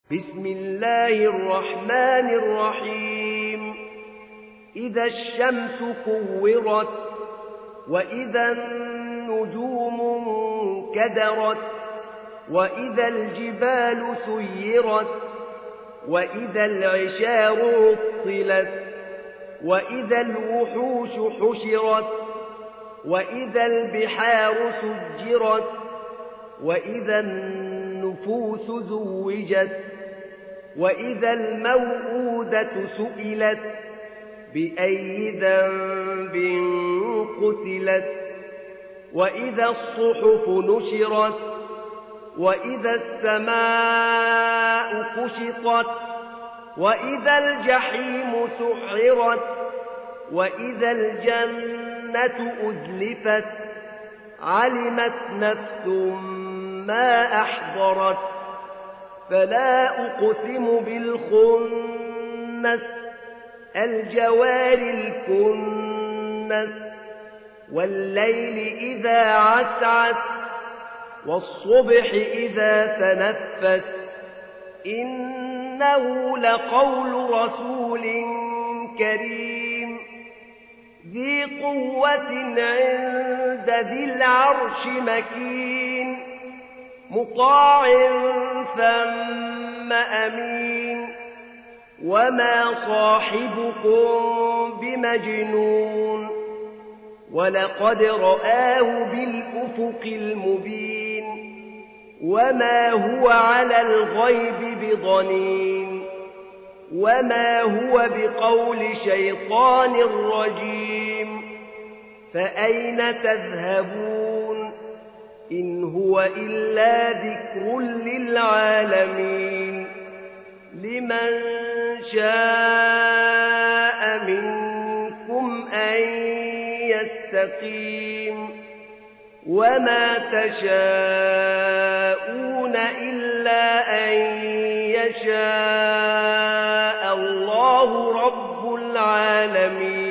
بسم الله الرحمن الرحيم إذا الشمس كورت وإذا النجوم انكدرت وإذا الجبال سيرت وإذا العشار عطلت وإذا الوحوش حشرت وإذا البحار سجرت وإذا النفوس زوجت وإذا الموءودة سئلت بأي ذنب قتلت وإذا الصحف نشرت وإذا السماء كشطت وإذا الجحيم سعرت وإذا الجنة أزلفت علمت نفس ما أحضرت فلا أقسم بالخنس الجوار الكنس والليل إذا عسعس والصبح إذا تنفس إنه لقول رسول كريم ذي قوة عند ذي العرش مكين مطاع ثم أمين وما صاحبكم بمجنون ولقد رآه بالأفق المبين وما هو على الغيب بضنين وما هو بقول شيطان رجيم فأين تذهبون إن هو إلا ذكر للعالمين لمن شاء منكم أن يستقيم وما تشاءون إلا أن يشاء الله رب العالمين.